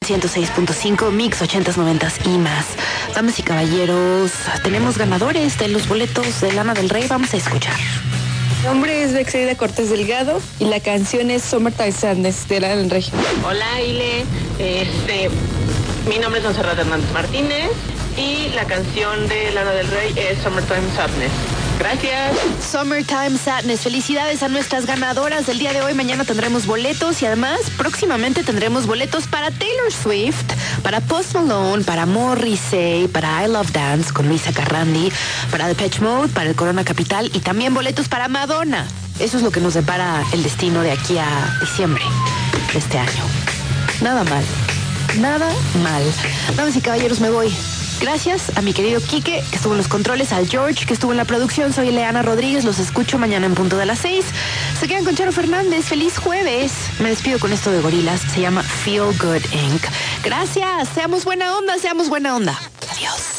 106.5, mix 80s, 90s y más. Damas y caballeros, tenemos ganadores de los boletos de Lana del Rey. Vamos a escuchar. Mi nombre es Bexaida Cortés Delgado y la canción es Summertime Sadness de Lana del Rey. Hola, Ile. Mi nombre es Monserrat Hernández Martínez y la canción de Lana del Rey es Summertime Sadness. Gracias. Summertime Sadness. Felicidades a nuestras ganadoras del día de hoy. Mañana tendremos boletos y además próximamente tendremos boletos para Taylor Swift, para Post Malone, para Morrissey, para I Love Dance con Luisa Carrandi, para Depeche Mode, para el Corona Capital y también boletos para Madonna. Eso es lo que nos depara el destino de aquí a diciembre de este año. Nada mal. Nada mal. Damas y caballeros, me voy. Gracias a mi querido Quique, que estuvo en los controles, al George, que estuvo en la producción. Soy Leana Rodríguez, los escucho mañana en punto de las 6. Se quedan con Charo Fernández. ¡Feliz jueves! Me despido con esto de Gorilas. Se llama Feel Good Inc. Gracias. Seamos buena onda, seamos buena onda. Adiós.